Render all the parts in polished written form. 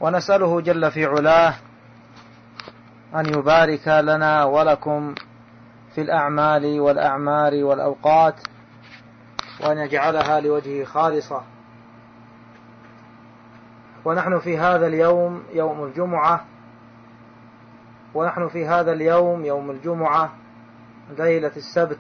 ونسأله جل في علاه أن يبارك لنا ولكم في الأعمال والأعمار والأوقات، وأن يجعلها لوجهه خالصة. ونحن في هذا اليوم يوم الجمعة، يوم الجمعة ليلة السبت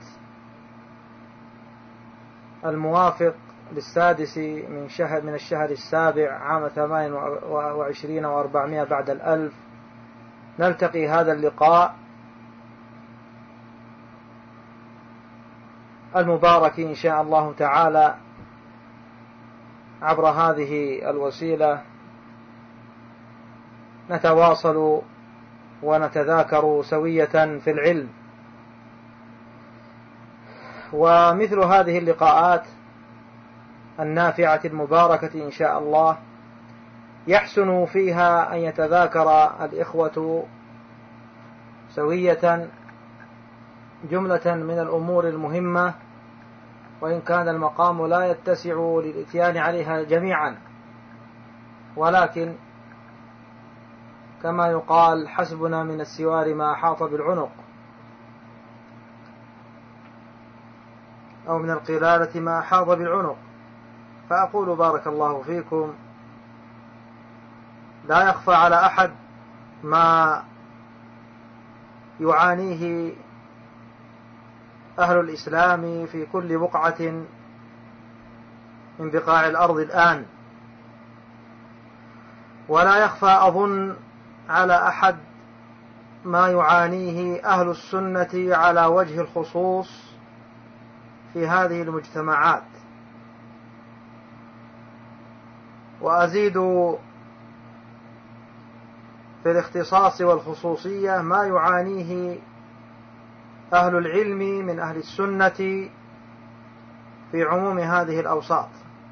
الموافق للسادس من الشهر السابع عام 28 و400 بعد الألف. نلتقي هذا اللقاء المبارك إن شاء الله تعالى عبر هذه الوسيلة، نتواصل ونتذاكر سوية في العلم. ومثل هذه اللقاءات النافعة المباركة إن شاء الله يحسن فيها أن يتذاكر الإخوة سوية جملة من الأمور المهمة، وإن كان المقام لا يتسع للإتيان عليها جميعا، ولكن كما يقال حسبنا من السوار ما أحاط بالعنق، أو من القلالة ما أحاط بالعنق. فأقول بارك الله فيكم، لا يخفى على أحد ما يعانيه أهل الإسلام في كل بقعة من بقاع الأرض الآن، ولا يخفى أظن على أحد ما يعانيه أهل السنة على وجه الخصوص في هذه المجتمعات. وأزيد في الاختصاص والخصوصية ما يعانيه أهل العلم من أهل السنة في عموم هذه الأوساط.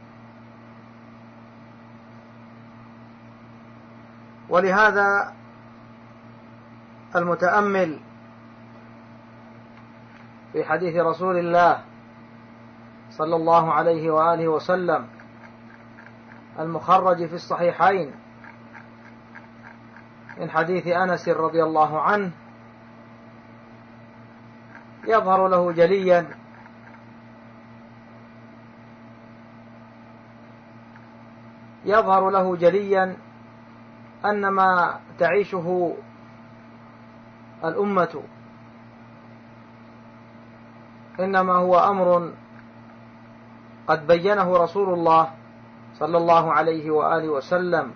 ولهذا المتأمل في حديث رسول الله صلى الله عليه وآله وسلم المخرج في الصحيحين من حديث أنس رضي الله عنه يظهر له جليا أن ما تعيشه الأمة إنما هو أمر قد بينه رسول الله صلى الله عليه وآله وسلم،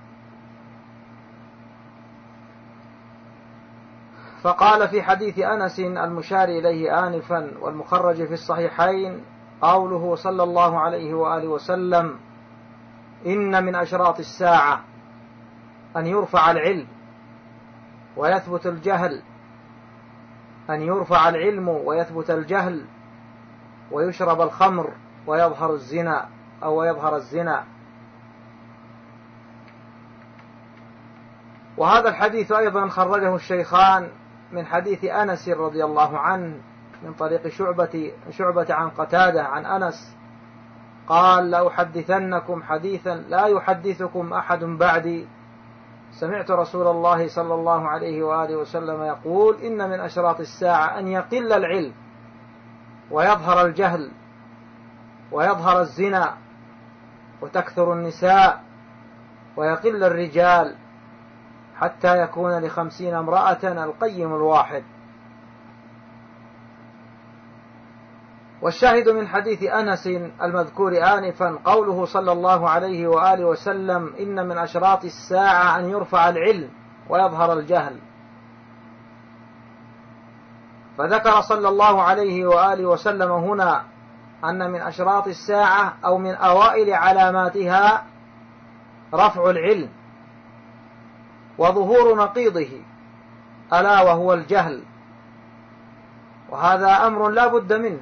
فقال في حديث أنس المشار إليه آنفا والمخرج في الصحيحين قوله صلى الله عليه وآله وسلم: إن من أشراط الساعة أن يرفع العلم ويثبت الجهل، ويشرب الخمر ويظهر الزنا. وهذا الحديث أيضا خرجه الشيخان من حديث أنس رضي الله عنه من طريق شعبة عن قتادة عن أنس قال: لأحدثنكم حديثا لا يحدثكم أحد بعدي، سمعت رسول الله صلى الله عليه وآله وسلم يقول: إن من أشراط الساعة أن يقل العلم ويظهر الجهل ويظهر الزنا وتكثر النساء ويقل الرجال حتى يكون ل50 امرأة القيم الواحد. والشاهد من حديث أنس المذكور آنفا قوله صلى الله عليه وآله وسلم: إن من أشراط الساعة أن يرفع العلم ويظهر الجهل. فذكر صلى الله عليه وآله وسلم هنا أن من أشراط الساعة أو من أوائل علاماتها رفع العلم وظهور نقيضه ألا وهو الجهل، وهذا أمر لا بد منه،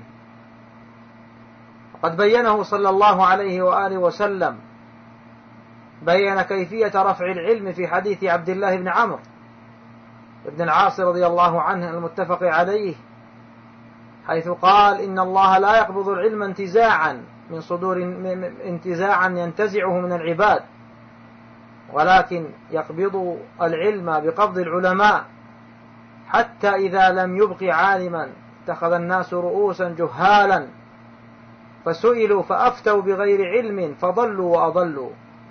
وقد بينه صلى الله عليه وآله وسلم، بين كيفية رفع العلم في حديث عبد الله بن عمرو بن العاص رضي الله عنه المتفق عليه، حيث قال: إن الله لا يقبض العلم انتزاعا ينتزعه من العباد، ولكن يقبض العلم بقبض العلماء، حتى إذا لم يبق عالما اتخذ الناس رؤوسا جهالا فسئلوا فأفتوا بغير علم فضلوا وأضلوا.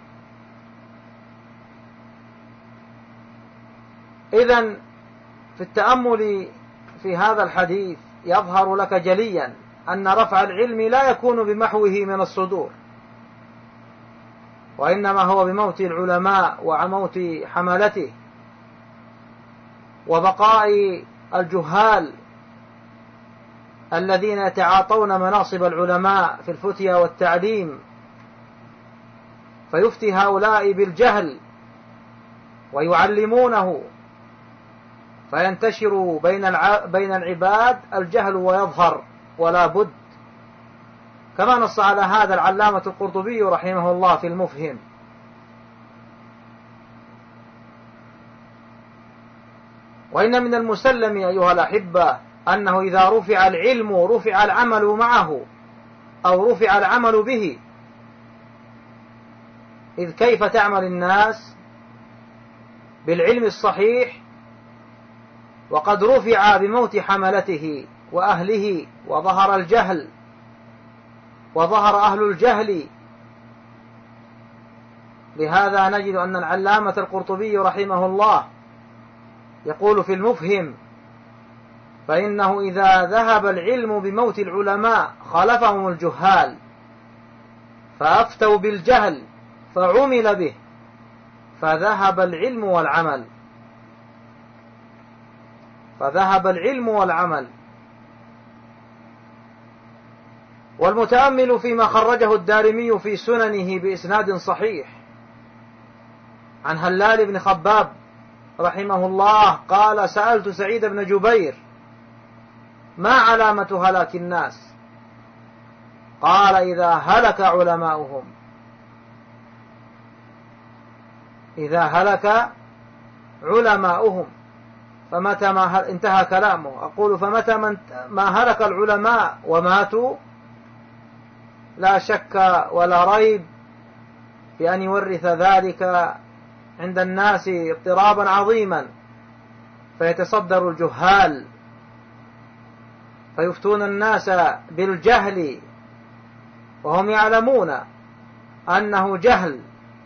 إذن في التأمل في هذا الحديث يظهر لك جليا أن رفع العلم لا يكون بمحوه من الصدور، وإنما هو بموت العلماء وموت حملته وبقاء الجهال الذين يتعاطون مناصب العلماء في الفتيا والتعليم، فيفتي هؤلاء بالجهل ويعلمونه، فينتشر بين العباد الجهل ويظهر ولا بد، كما نص على هذا العلامة القرطبي رحمه الله في المفهم. وإن من المسلم أيها الأحبة أنه إذا رفع العلم رفع العمل معه أو رفع العمل به، إذ كيف تعمل الناس بالعلم الصحيح وقد رفع بموت حملته وأهله وظهر الجهل وظهر أهل الجهل. لهذا نجد أن العلامة القرطبي رحمه الله يقول في المفهم: فإنه إذا ذهب العلم بموت العلماء خلفهم الجهال فأفتوا بالجهل فعمل به فذهب العلم والعمل. والمتأمل فيما خرجه الدارمي في سننه بإسناد صحيح عن هلال بن خباب رحمه الله قال: سألت سعيد بن جبير: ما علامة هلاك الناس؟ قال: إذا هلك علماؤهم. فمتى ما انتهى كلامه. أقول: فمتى ما هلك العلماء وماتوا لا شك ولا ريب بأن يورث ذلك عند الناس اضطرابا عظيما، فيتصدر الجهال فيفتون الناس بالجهل وهم يعلمون أنه جهل،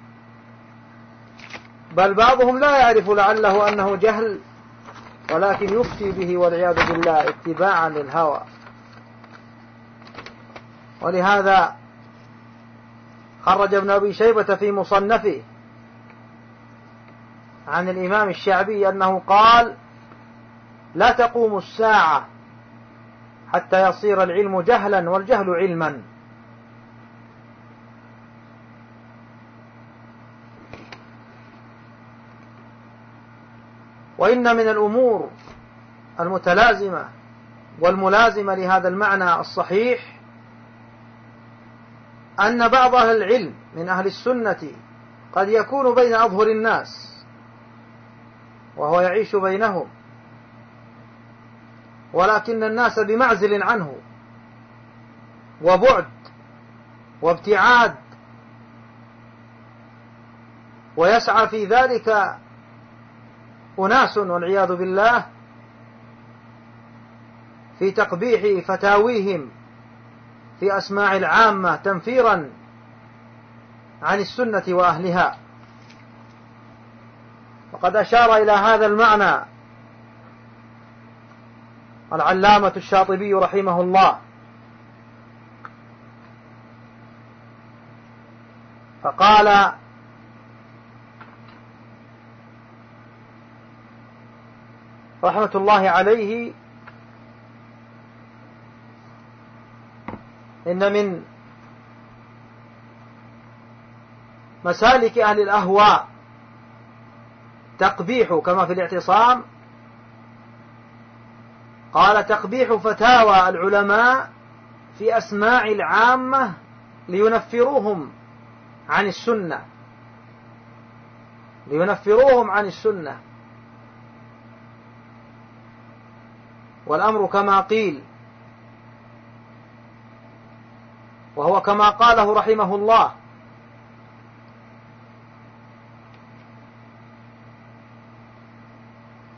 بل بعضهم لا يعرف لعله أنه جهل ولكن يفتي به والعياذ بالله اتباعا للهوى. ولهذا خرج ابن أبي شيبة في مصنفه عن الإمام الشعبي أنه قال: لا تقوم الساعة حتى يصير العلم جهلا والجهل علما. وإن من الأمور المتلازمة والملازمة لهذا المعنى الصحيح أن بعض أهل العلم من أهل السنة قد يكون بين أظهر الناس وهو يعيش بينهم، ولكن الناس بمعزل عنه وبعد وابتعاد، ويسعى في ذلك أناس والعياذ بالله في تقبيح فتاويهم في أسماع العامة تنفيرا عن السنة وأهلها. وقد أشار إلى هذا المعنى العلامة الشاطبي رحمه الله، فقال: رحمة الله عليه: إن من مسالك أهل الأهواء تقبيح، كما في الاعتصام قال: تقبيح فتاوى العلماء في أسماع العامة لينفروهم عن السنة. والأمر كما قيل، وهو كما قاله رحمه الله: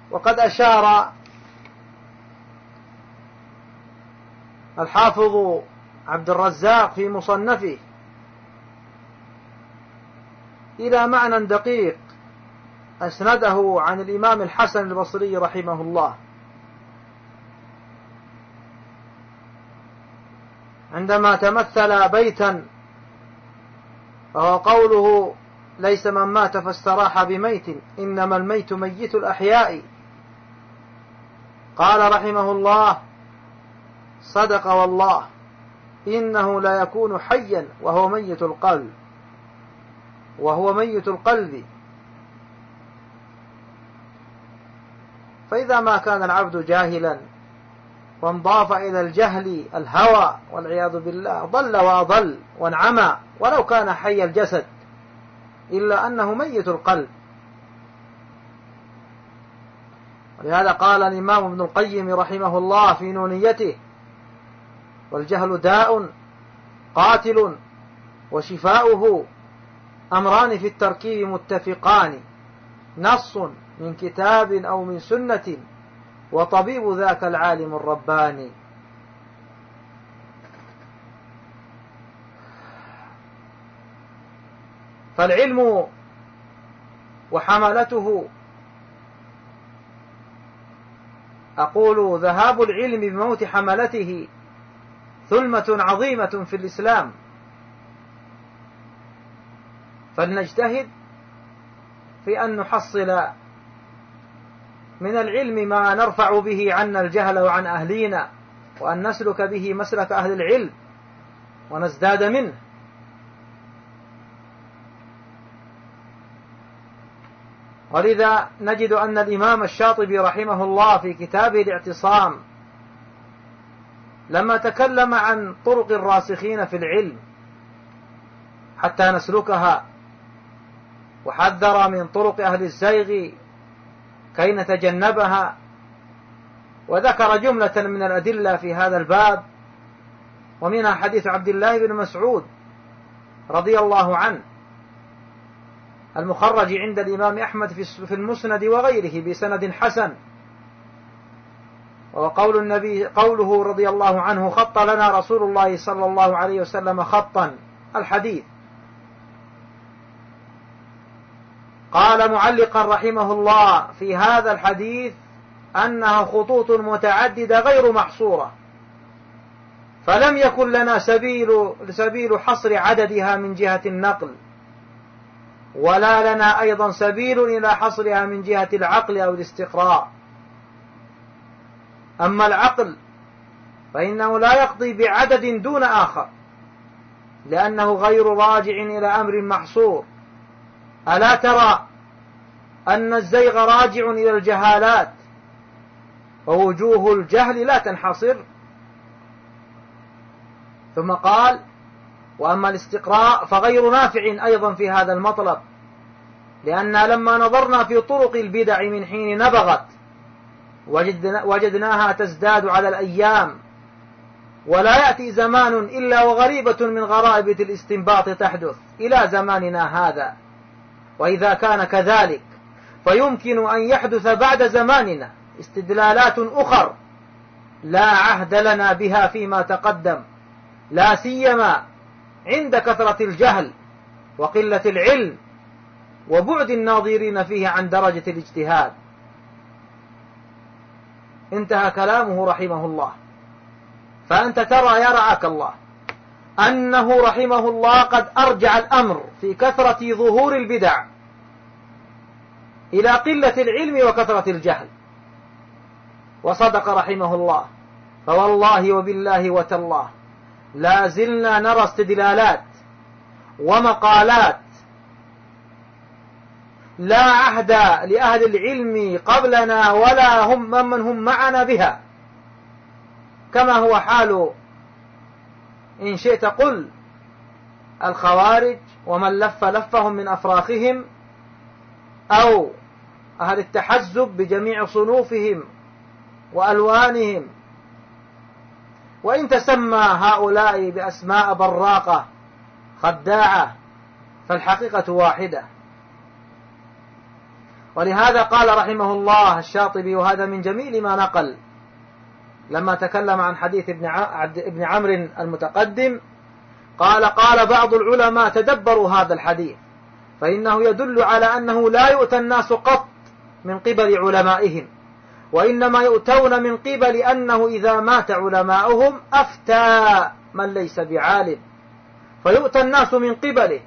وقد أشار الحافظ عبد الرزاق في مصنفه إلى معنى دقيق أسنده عن الإمام الحسن البصري رحمه الله عندما تمثل بيتا، وهو قوله: ليس من مات فاستراح بميت إنما الميت ميت الأحياء. قال رحمه الله: صدق والله إنه لا يكون حيا وهو ميت القلب، وهو ميت القلب. فإذا ما كان العبد جاهلا وانضاف إلى الجهل الهوى والعياذ بالله ضل وأضل وانعمى ولو كان حي الجسد، إلا أنه ميت القلب. ولهذا قال الإمام ابن القيم رحمه الله في نونيته: والجهل داء قاتل وشفاؤه أمران في التركيب متفقان، نص من كتاب أو من سنة وطبيب ذاك العالم الرباني. فالعلم وحملته، أقول ذهاب العلم بموت حملته ثلمة عظيمة في الإسلام، فلنجتهد في أن نحصل من العلم ما نرفع به عنا الجهل وعن أهلينا، وأن نسلك به مسلك أهل العلم ونزداد منه. ولذا نجد أن الإمام الشاطبي رحمه الله في كتابه الاعتصام لما تكلم عن طرق الراسخين في العلم حتى نسلكها، وحذر من طرق أهل الزيغ كي نتجنبها، وذكر جملة من الأدلة في هذا الباب، ومنها حديث عبد الله بن مسعود رضي الله عنه المخرج عند الإمام أحمد في المسند وغيره بسند حسن، وقول النبي قوله رضي الله عنه: خط لنا رسول الله صلى الله عليه وسلم خطا، الحديث. قال معلقا رحمه الله في هذا الحديث أنها خطوط متعددة غير محصورة، فلم يكن لنا سبيل حصر عددها من جهة النقل، ولا لنا أيضا سبيل إلى حصرها من جهة العقل أو الاستقراء. أما العقل فإنه لا يقضي بعدد دون آخر، لأنه غير راجع إلى أمر محصور. ألا ترى أن الزيغ راجع إلى الجهالات، ووجوه الجهل لا تنحصر. ثم قال: وأما الاستقراء فغير نافع أيضا في هذا المطلب، لأننا لما نظرنا في طرق البدع من حين نبغت وجدناها تزداد على الأيام، ولا يأتي زمان إلا وغريبة من غرائب الاستنباط تحدث إلى زماننا هذا. وإذا كان كذلك فيمكن أن يحدث بعد زماننا استدلالات أخر لا عهد لنا بها فيما تقدم، لا سيما عند كثرة الجهل وقلة العلم وبعد الناظرين فيه عن درجة الاجتهاد. انتهى كلامه رحمه الله. فأنت ترى يرعاك الله أنه رحمه الله قد أرجع الأمر في كثرة ظهور البدع إلى قلة العلم وكثرة الجهل، وصدق رحمه الله. فوالله وبالله وتالله لا زلنا نرى استدلالات ومقالات لا عهد لأهل العلم قبلنا ولا هم من هم معنا بها، كما هو حال إن شئت قل الخوارج ومن لف لفهم من أفراخهم، أو أهل التحزب بجميع صنوفهم وألوانهم، وإن تسمى هؤلاء بأسماء براقة خداعة فالحقيقة واحدة. ولهذا قال رحمه الله الشاطبي، وهذا من جميل ما نقل لما تكلم عن حديث ابن عمرو المتقدم، قال بعض العلماء تدبروا هذا الحديث، فإنه يدل على أنه لا يؤتى الناس قط من قبل علمائهم، وإنما يؤتون من قبل أنه إذا مات علماؤهم أفتى من ليس بعالم، فيؤتى الناس من قبله.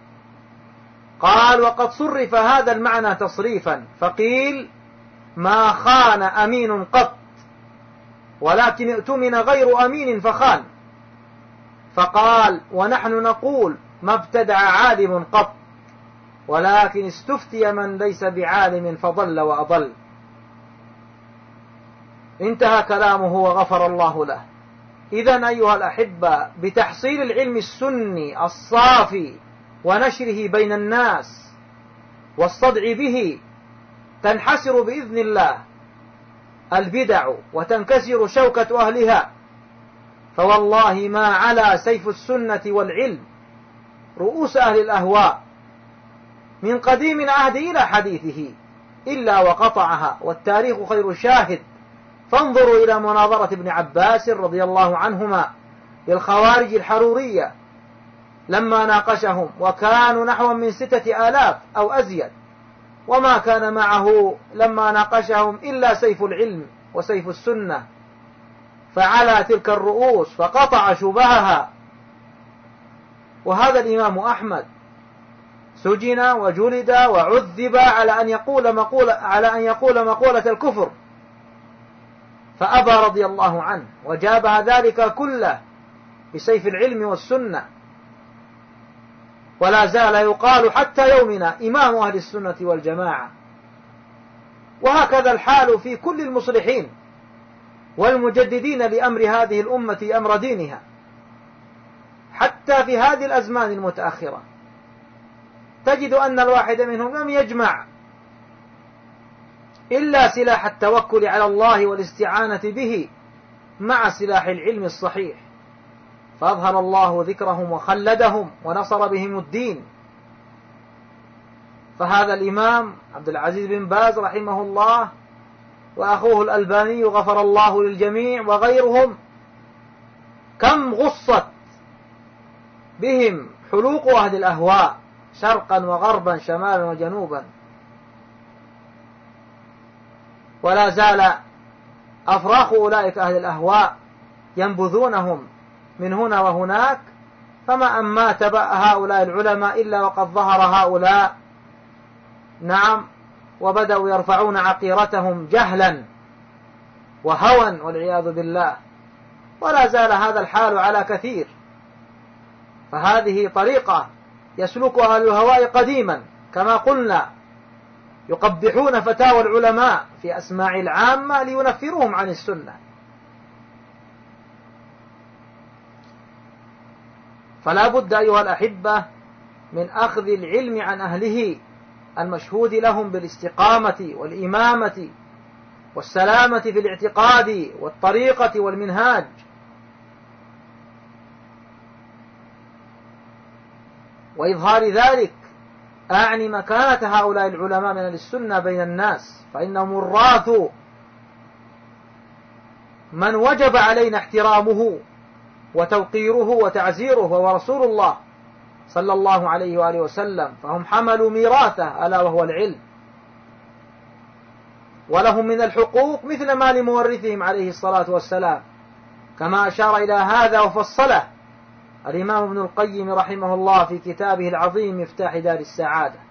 قال: وقد صرف هذا المعنى تصريفا، فقيل: ما خان أمين قط، ولكن ائتمن غير أمين فخان. فقال: ونحن نقول: ما ابتدع عالم قط، ولكن استفتي من ليس بعالم فضل وأضل. انتهى كلامه وغفر الله له. إذن أيها الأحبة، بتحصيل العلم السني الصافي ونشره بين الناس والصدع به تنحسر بإذن الله البدع وتنكسر شوكة أهلها، فوالله ما على سيف السنة والعلم رؤوس أهل الأهواء من قديم العهد إلى حديثه إلا وقطعها، والتاريخ خير شاهد. فانظروا إلى مناظرة ابن عباس رضي الله عنهما للخوارج الحرورية لما ناقشهم، وكانوا نحو من 6,000 أو أزيد، وما كان معه لما ناقشهم إلا سيف العلم وسيف السنة، فعلى تلك الرؤوس فقطع شبهها. وهذا الإمام أحمد سجن وجلد وعذب على أن يقول مقولة الكفر، فأبى رضي الله عنه، وجابها ذلك كله بسيف العلم والسنة، ولا زال يقال حتى يومنا إمام أهل السنة والجماعة. وهكذا الحال في كل المصلحين والمجددين لأمر هذه الأمة أمر دينها، حتى في هذه الأزمان المتأخرة تجد أن الواحد منهم لم يجمع إلا سلاح التوكل على الله والاستعانة به مع سلاح العلم الصحيح، فأظهر الله ذكرهم وخلدهم ونصر بهم الدين. فهذا الإمام عبد العزيز بن باز رحمه الله، وأخوه الألباني غفر الله للجميع، وغيرهم، كم غصت بهم حلوق أهل الأهواء شرقا وغربا شمالا وجنوبا، ولا زال أفراخ أولئك أهل الأهواء ينبذونهم من هنا وهناك، فما أن مات هؤلاء العلماء إلا وقد ظهر هؤلاء نعم وبدأوا يرفعون عقيرتهم جهلا وهوى والعياذ بالله. ولا زال هذا الحال على كثير، فهذه طريقة يسلكها أهل الهواء قديما كما قلنا، يقبحون فتاوى العلماء في أسماع العامة لينفرهم عن السنة. فلا بد أيها الأحبة من أخذ العلم عن أهله المشهود لهم بالاستقامة والإمامة والسلامة في الاعتقاد والطريقة والمنهاج. وإظهار ذلك أعني مكانة هؤلاء العلماء من السنة بين الناس، فإنهم الراث من وجب علينا احترامه وتوقيره وتعزيره، وهو رسول الله صلى الله عليه وآله وسلم، فهم حملوا ميراثه ألا وهو العلم، ولهم من الحقوق مثل ما لمورثهم عليه الصلاة والسلام، كما أشار إلى هذا وفصله الإمام ابن القيم رحمه الله في كتابه العظيم مفتاح دار السعادة.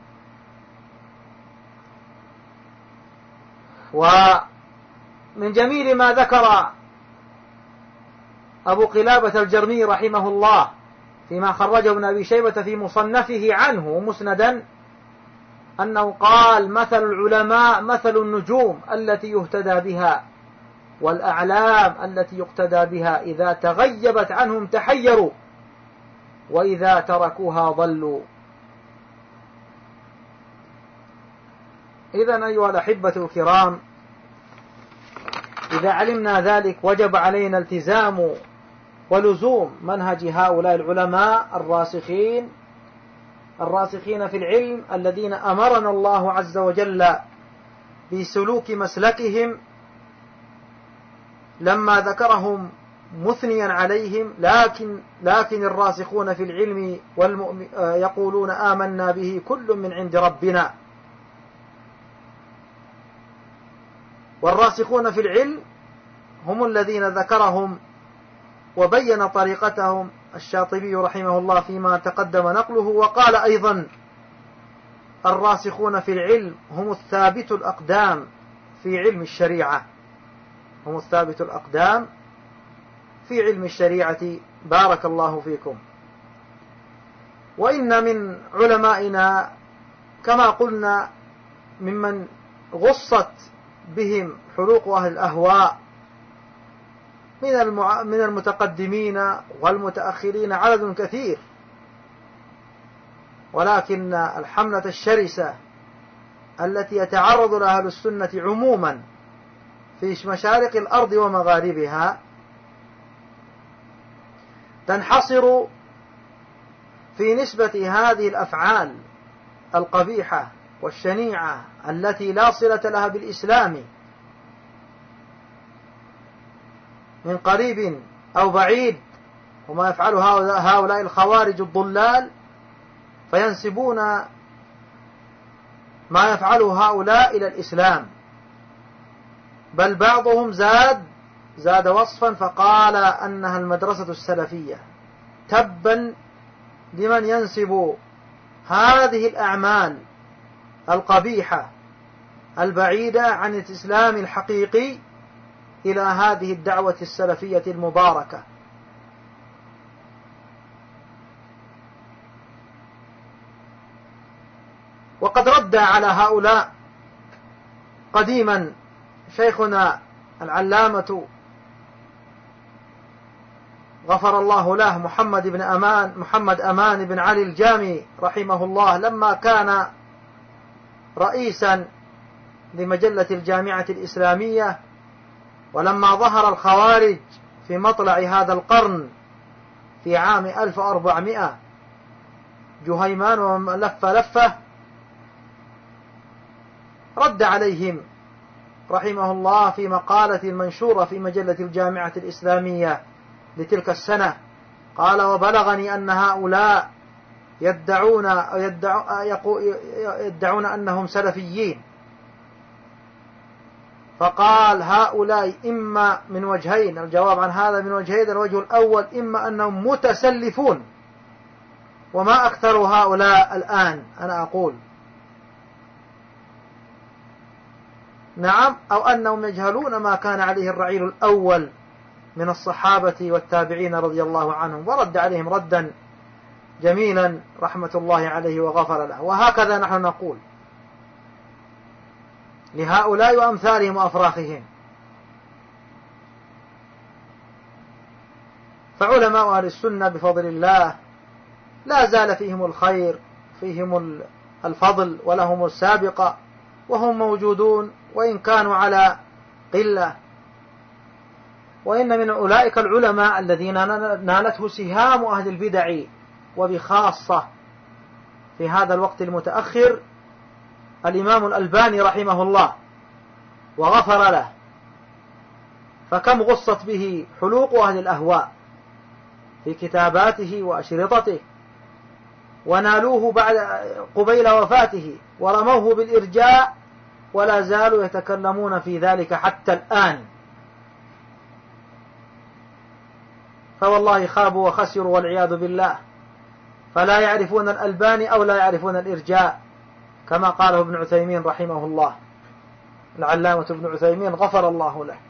ومن جميل ما ذكر أبو قلابة الجرمي رحمه الله فيما خرجه ابن أبي شيبة في مصنفه عنه مسندا، أنه قال: مثل العلماء مثل النجوم التي يهتدى بها، والأعلام التي يقتدى بها، إذا تغيبت عنهم تحيروا، وإذا تركوها ضلوا. إذن أيها الأحبة الكرام، إذا علمنا ذلك وجب علينا التزام ولزوم منهج هؤلاء العلماء الراسخين الراسخين في العلم الذين أمرنا الله عز وجل بسلوك مسلكهم لما ذكرهم مثنيا عليهم، لكن الراسخون في العلم يقولون آمنا به كل من عند ربنا. والراسخون في العلم هم الذين ذكرهم وبين طريقتهم الشاطبي رحمه الله فيما تقدم نقله، وقال أيضا: الراسخون في العلم هم الثابت الأقدام في علم الشريعة، هم الثابت الأقدام في علم الشريعة. بارك الله فيكم. وإن من علمائنا كما قلنا ممن غصت بهم حلوق أهل الأهواء من المتقدمين والمتأخرين عدد كثير، ولكن الحملة الشرسة التي يتعرض لها أهل السنة عموما في مشارق الأرض ومغاربها تنحصر في نسبة هذه الأفعال القبيحة والشنيعة التي لا صلة لها بالإسلام من قريب أو بعيد، وما يفعله هؤلاء الخوارج الضلال، فينسبون ما يفعله هؤلاء إلى الإسلام. بل بعضهم زاد وصفا فقال أنها المدرسة السلفية. تبا لمن ينسب هذه الأعمال القبيحة البعيدة عن الإسلام الحقيقي إلى هذه الدعوة السلفية المباركة. وقد رد على هؤلاء قديما شيخنا العلامة غفر الله له محمد أمان بن علي الجامي رحمه الله، لما كان رئيسا لمجلة الجامعة الإسلامية، ولما ظهر الخوارج في مطلع هذا القرن في عام 1400 جهيمان لفة رد عليهم رحمه الله في مقالة منشورة في مجلة الجامعة الإسلامية لتلك السنة. قال: وبلغني أن هؤلاء يدعون أنهم سلفيين. فقال: هؤلاء إما من وجهين، الجواب عن هذا من وجهين: الوجه الأول إما أنهم متسلفون، وما أكثر هؤلاء الآن، أنا أقول نعم، أو أنهم يجهلون ما كان عليه الرعيل الأول من الصحابة والتابعين رضي الله عنهم. ورد عليهم ردا جميلا رحمة الله عليه وغفر له. وهكذا نحن نقول لهؤلاء وأمثالهم وأفراخهم. فعلماء أهل السنة بفضل الله لا زال فيهم الخير، فيهم الفضل، ولهم السابقة، وهم موجودون وإن كانوا على قلة. وإن من أولئك العلماء الذين نالته سهام أهل البدع وبخاصة في هذا الوقت المتأخر الإمام الألباني رحمه الله وغفر له، فكم غصت به حلوق أهل الأهواء في كتاباته وأشرطته، ونالوه قبيل وفاته ورموه بالإرجاء، ولا زالوا يتكلمون في ذلك حتى الآن. فوالله خابوا وخسروا والعياذ بالله، فلا يعرفون الألباني أو لا يعرفون الإرجاء، كما قاله ابن عثيمين رحمه الله، العلامة ابن عثيمين غفر الله له.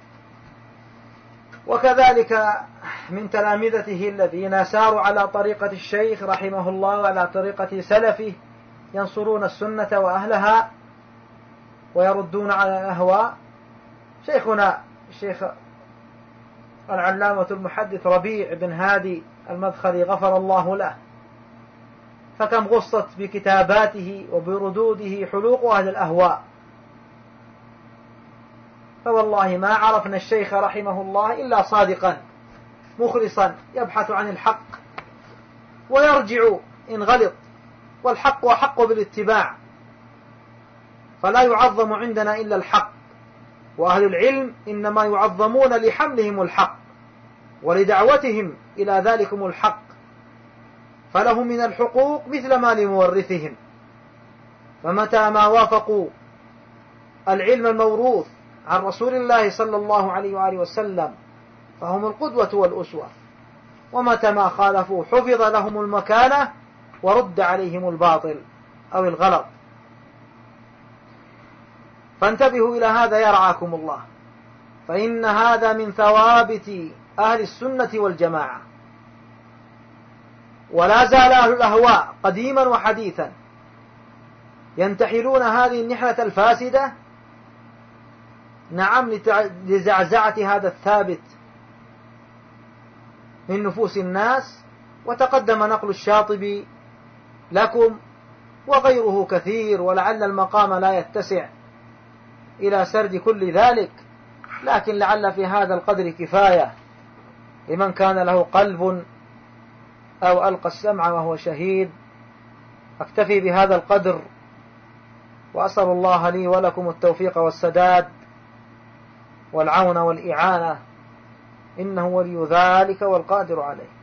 وكذلك من تلامذته الذين ساروا على طريقة الشيخ رحمه الله وعلى طريقة سلفه، ينصرون السنة وأهلها ويردون على الأهواء، شيخنا الشيخ العلامة المحدث ربيع بن هادي المدخلي غفر الله له، فكم غصت بكتاباته وبردوده حلوق أهل الأهواء. فوالله ما عرفنا الشيخ رحمه الله إلا صادقا مخلصا يبحث عن الحق ويرجع إن غلط والحق أحق بالاتباع، فلا يعظم عندنا إلا الحق، وأهل العلم إنما يعظمون لحملهم الحق ولدعوتهم إلى ذلكم الحق، فلهم من الحقوق مثل ما لمورثهم، فمتى ما وافقوا العلم الموروث عن رسول الله صلى الله عليه وآله وسلم فهم القدوة والأسوة، ومتى ما خالفوا حفظ لهم المكانة ورد عليهم الباطل أو الغلط. فانتبهوا إلى هذا يرعاكم الله، فإن هذا من ثوابت أهل السنة والجماعة. ولا زال أهل الأهواء قديما وحديثا ينتحلون هذه النحلة الفاسدة، نعم، لزعزعة هذا الثابت من نفوس الناس. وتقدم نقل الشاطبي لكم وغيره كثير، ولعل المقام لا يتسع إلى سرد كل ذلك، لكن لعل في هذا القدر كفاية لمن كان له قلب أو ألقى السمع وهو شهيد. أكتفي بهذا القدر، وأسأل الله لي ولكم التوفيق والسداد والعون والإعانة، إنه ولي ذلك والقادر عليه.